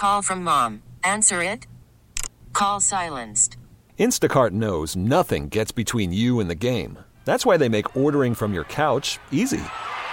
call from mom. Answer it. Call silenced. Instacart knows nothing gets between you and the game. That's why they make ordering from your couch easy.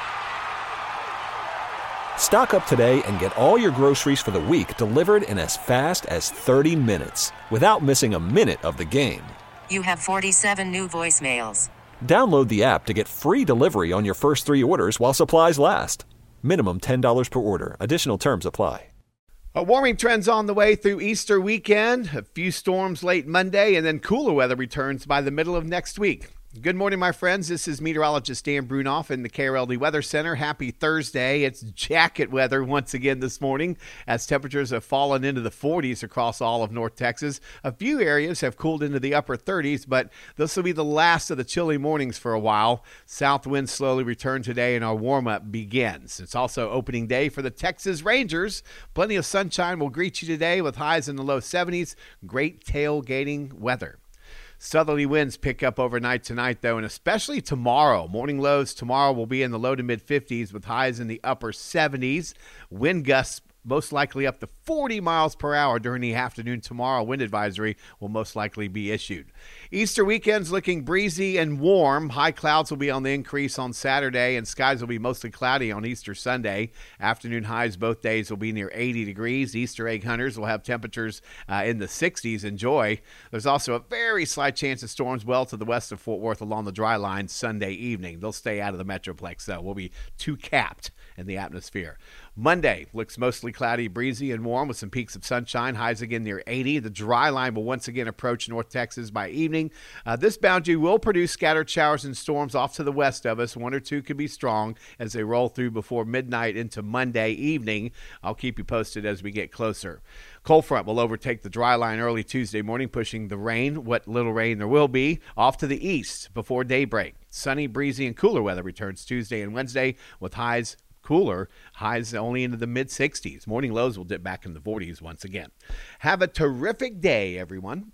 Stock up today and get all your groceries for the week delivered in as fast as 30 minutes without missing a minute of the game. You have 47 new voicemails. Download the app to get free delivery on your first 3 orders while supplies last. Minimum $10 per order. Additional terms apply. Warming trends on the way through Easter weekend. A few storms late Monday, and then cooler weather returns by the middle of next week. Good morning, my friends. This is meteorologist Dan Brunoff in the KRLD Weather Center. Happy Thursday. It's jacket weather once again this morning as temperatures have fallen into the 40s across all of North Texas. A few areas have cooled into the upper 30s, but this will be the last of the chilly mornings for a while. South winds slowly return today and our warm-up begins. It's also opening day for the Texas Rangers. Plenty of sunshine will greet you today with highs in the low 70s. Great tailgating weather. Southerly winds pick up overnight tonight, though, and especially tomorrow. Morning lows tomorrow will be in the low to mid-50s with highs in the upper 70s. Wind gusts most likely up to 40 miles per hour during the afternoon tomorrow. Wind advisory will most likely be issued. Easter weekend's looking breezy and warm. High clouds will be on the increase on Saturday, and skies will be mostly cloudy on Easter Sunday. Afternoon highs both days will be near 80 degrees. Easter egg hunters will have temperatures in the 60s. Enjoy. There's also a very slight chance of storms well to the west of Fort Worth along the dry line Sunday evening. They'll stay out of the Metroplex, though. We'll be too capped in the atmosphere. Monday looks mostly cloudy, breezy, and warm with some peaks of sunshine. Highs again near 80. The dry line will once again approach North Texas by evening. This boundary will produce scattered showers and storms off to the west of us. 1 or 2 could be strong as they roll through before midnight into Monday evening. I'll keep you posted as we get closer. Cold front will overtake the dry line early Tuesday morning, pushing the rain, what little rain there will be, off to the east before daybreak. Sunny, breezy, and cooler weather returns Tuesday and Wednesday with highs cooler, highs only into the mid-60s. Morning lows will dip back in the 40s once again. Have a terrific day, everyone.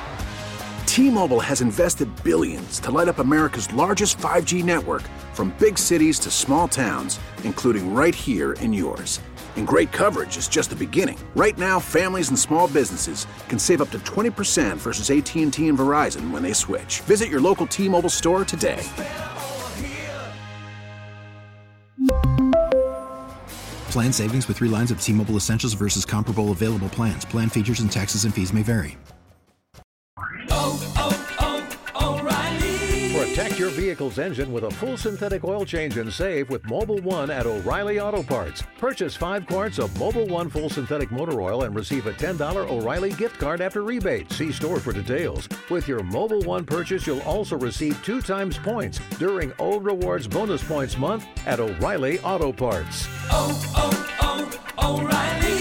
T-Mobile has invested billions to light up America's largest 5G network, from big cities to small towns, including right here in yours. And great coverage is just the beginning. Right now, families and small businesses can save up to 20% versus AT&T and Verizon when they switch. Visit your local T-Mobile store today. Plan savings with 3 lines of T-Mobile Essentials versus comparable available plans. Plan features and taxes and fees may vary. O'Reilly. Protect your vehicle's engine with a full synthetic oil change and save with Mobil 1 at O'Reilly Auto Parts. Purchase 5 quarts of Mobil 1 full synthetic motor oil and receive a $10 O'Reilly gift card after rebate. See store for details. With your Mobil 1 purchase, you'll also receive 2 times points during O Rewards Bonus Points Month at O'Reilly Auto Parts. O'Reilly.